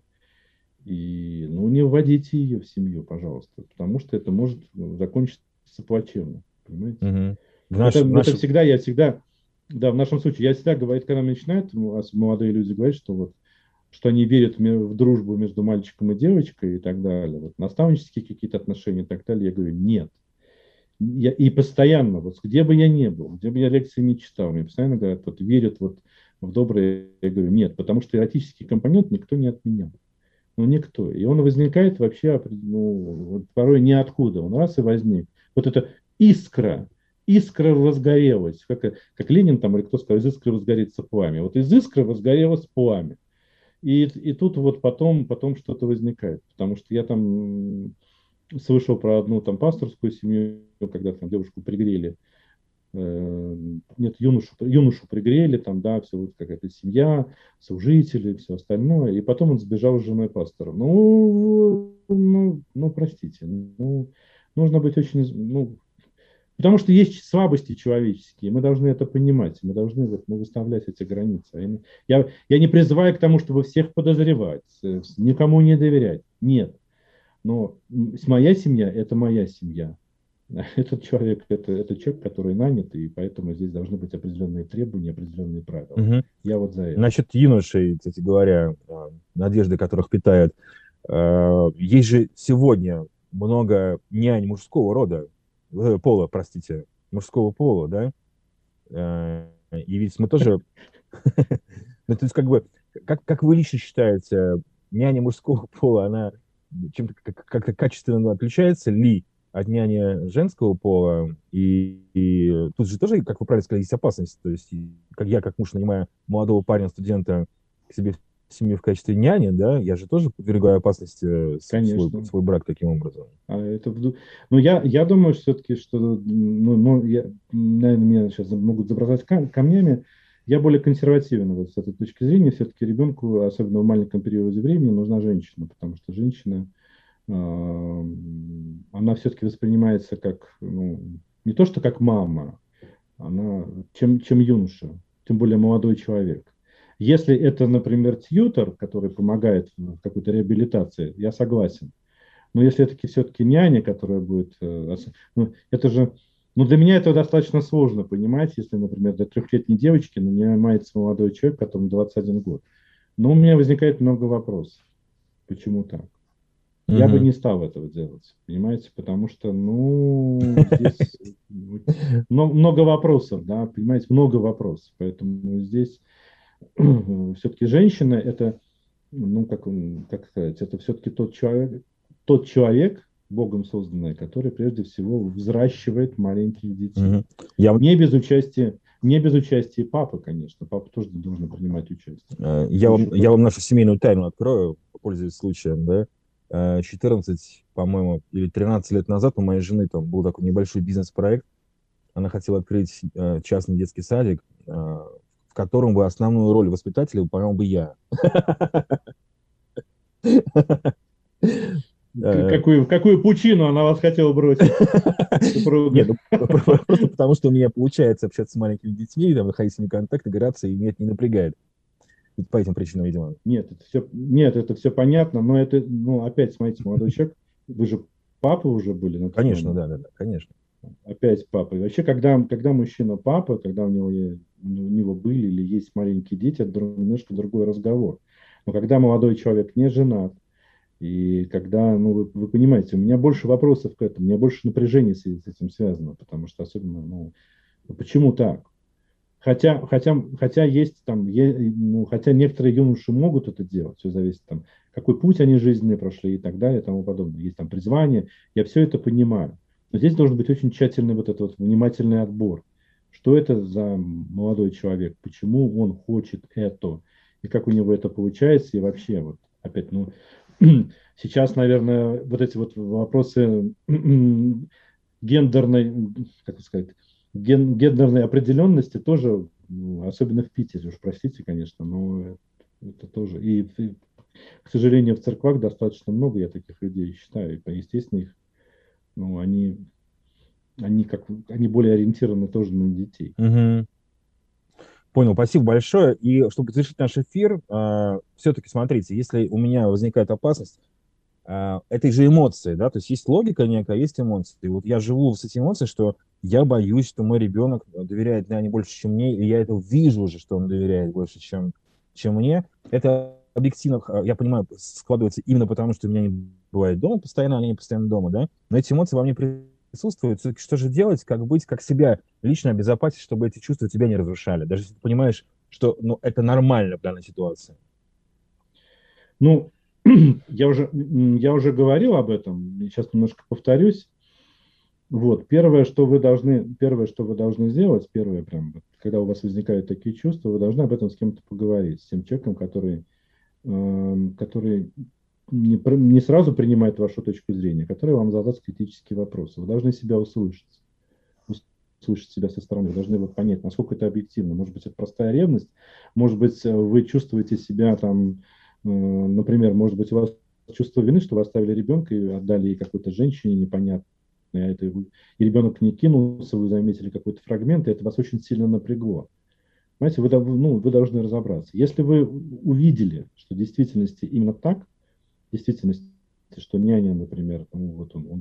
И, ну, не вводите ее в семью, пожалуйста, потому что это может закончиться плачевно. Понимаете? Угу. Это всегда, да, в нашем случае, я всегда говорю, когда начинают молодые люди говорить, что они верят в дружбу между мальчиком и девочкой и так далее, вот, наставнические какие-то отношения и так далее, я говорю, нет. И постоянно, вот где бы я ни был, где бы я лекции не читал, мне постоянно говорят, вот верят вот в доброе, я говорю, нет, потому что эротический компонент никто не отменял. Ну, никто. И он возникает вообще, ну, вот порой ниоткуда. Он раз и возник. Вот эта искра возгорелась. Как Ленин там, или кто сказал, из искры возгорится пламя. Вот из искры возгорелось пламя. И тут вот потом что-то возникает. Потому что я там слышал про одну там пасторскую семью, когда там девушку пригрели. Нет, юношу пригрели, там, да, все вот какая-то семья, служители, все остальное. И потом он сбежал с женой пастора. Ну, простите. Ну, нужно быть очень, ну, потому что есть слабости человеческие, мы должны это понимать, мы должны вот, выставлять эти границы. Я не призываю к тому, чтобы всех подозревать, никому не доверять. Нет. Но моя семья – это моя семья. Этот человек – это человек, который нанят, и поэтому здесь должны быть определенные требования, определенные правила. Угу. Я вот за это. Насчет юношей, кстати говоря, надежды которых питают, есть же сегодня много нянь мужского рода, пола, простите, мужского пола, да? И ведь мы тоже... Ну, то есть, как бы, как вы лично считаете, няня мужского пола, она чем-то как-то качественно отличается ли от няни женского пола? И тут же тоже, как вы правильно сказали, есть опасность. То есть, как муж нанимаю молодого парня, студента к себе в семью в качестве няни, да, я же тоже подвергаю опасности свой брак таким образом. Ну, я думаю, все-таки, что, наверное, меня сейчас могут забросать камнями. Я более консервативен вот с этой точки зрения. Все-таки ребенку, особенно в маленьком периоде времени, нужна женщина, потому что женщина, она все-таки воспринимается как, ну, не то что как мама, она чем юноша, тем более молодой человек. Если это, например, тьютор, который помогает в какой-то реабилитации, я согласен. Но если это все-таки няня, которая будет... Ну, это же Ну, для меня это достаточно сложно понимать, если, например, для 3-летней девочки нанимается молодой человек, которому 21 год. Но у меня возникает много вопросов. Почему так? Я бы не стал этого делать, понимаете, потому что, здесь много вопросов, да, понимаете, много вопросов. Поэтому здесь все-таки женщина – это, как сказать, это все-таки тот человек, Богом созданный, который прежде всего взращивает маленьких детей. Не без участия папы, конечно. Папа тоже должен принимать участие. Я вам нашу семейную тайну открою, пользуясь случаем, да. 14, по-моему, или 13 лет назад у моей жены там был такой небольшой бизнес-проект. Она хотела открыть частный детский садик, в котором бы основную роль воспитателя выполнял бы я. Какую пучину она вас хотела бросить? Нет, просто потому, что у меня получается общаться с маленькими детьми, выходить с ними в контакт, играться, и меня это не напрягает. И по этим причинам, видимо. Нет, это все понятно, но это, опять, смотрите, молодой человек, вы же папы уже были. Конечно, да, конечно. Опять папа. И вообще, когда мужчина папа, когда у него были или есть маленькие дети, это немножко другой разговор. Но когда молодой человек не женат, и когда, вы понимаете, у меня больше вопросов к этому, у меня больше напряжения с этим связано, потому что особенно, почему так? Хотя есть там, хотя некоторые юноши могут это делать, все зависит там, какой путь они жизненный прошли и так далее, и тому подобное. Есть там призвание, я все это понимаю. Но здесь должен быть очень тщательный внимательный отбор. Что это за молодой человек, почему он хочет это, и как у него это получается, и вообще, опять, сейчас, наверное, эти вопросы гендерной, как сказать, гендерной определенности тоже, особенно в Питере, уж простите, конечно, но это тоже. И, к сожалению, в церквах достаточно много, я таких людей считаю. И, естественно, их, они более ориентированы тоже на детей. Угу. Понял, спасибо большое. И чтобы завершить наш эфир, все-таки смотрите, если у меня возникает опасность, это же эмоции, да, то есть есть логика некая, есть эмоции. И вот я живу с этими эмоциями, что я боюсь, что мой ребенок доверяет Няне больше, чем мне, и я это вижу уже, что он доверяет больше, чем мне. Это объективно, я понимаю, складывается именно потому, что у меня не бывает дома постоянно, они не постоянно дома, да, но эти эмоции во мне присутствуют. Все-таки что же делать, как быть, как себя лично обезопасить, чтобы эти чувства тебя не разрушали, даже если ты понимаешь, что это нормально в данной ситуации. Я уже говорил об этом, сейчас немножко повторюсь. Первое, что вы должны сделать, когда у вас возникают такие чувства, вы должны об этом с кем-то поговорить, с тем человеком, который не сразу принимает вашу точку зрения, который вам задаст критические вопросы. Вы должны себя услышать себя со стороны, вы должны понять, насколько это объективно. Может быть, это простая ревность, может быть, вы чувствуете себя там, например, может быть, у вас чувство вины, что вы оставили ребенка и отдали ей какой-то женщине непонятной, и ребенок не кинулся, вы заметили какой-то фрагмент, и это вас очень сильно напрягло. Понимаете, вы должны разобраться. Если вы увидели, что в действительности именно так, в действительности, что няня, например, он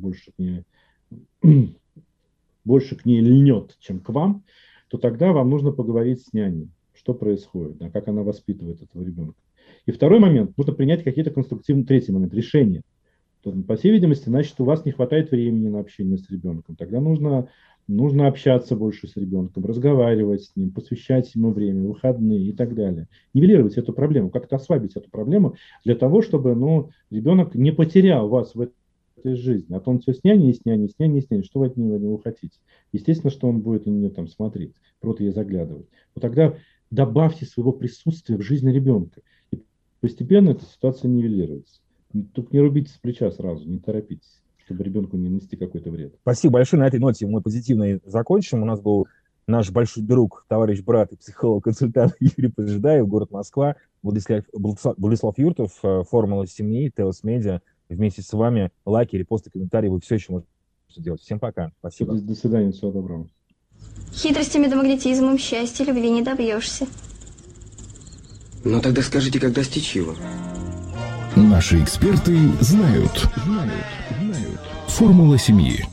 больше к ней льнет, чем к вам, то тогда вам нужно поговорить с няней, что происходит, да, как она воспитывает этого ребенка. И второй момент, нужно принять какие-то конструктивные, третий момент, решение. По всей видимости, значит, у вас не хватает времени на общение с ребенком. Тогда нужно общаться больше с ребенком, разговаривать с ним, посвящать ему время, выходные и так далее. Нивелировать эту проблему, как-то ослабить эту проблему для того, чтобы ребенок не потерял вас в этой жизни. А то он все с няней, с няней, с няней, с няней. Что вы от него хотите? Естественно, что он будет на нее там смотреть, просто ей заглядывать. Тогда добавьте своего присутствия в жизни ребенка. И постепенно эта ситуация нивелируется. Только не рубите с плеча сразу, не торопитесь, чтобы ребенку не нанести какой-то вред. Спасибо большое. На этой ноте мы позитивно закончим. У нас был наш большой друг, товарищ, брат и психолог-консультант Юрий Пожидаев, город Москва, Владислав Юртов, Формула семьи, Теос Медиа. Вместе с вами лайки, репосты, комментарии вы все еще можете делать. Всем пока. Спасибо. До свидания. Всего доброго. Хитростями да магнетизмом счастья любви не добьешься. Ну тогда скажите, как достичь его? Наши эксперты знают. Формула семьи.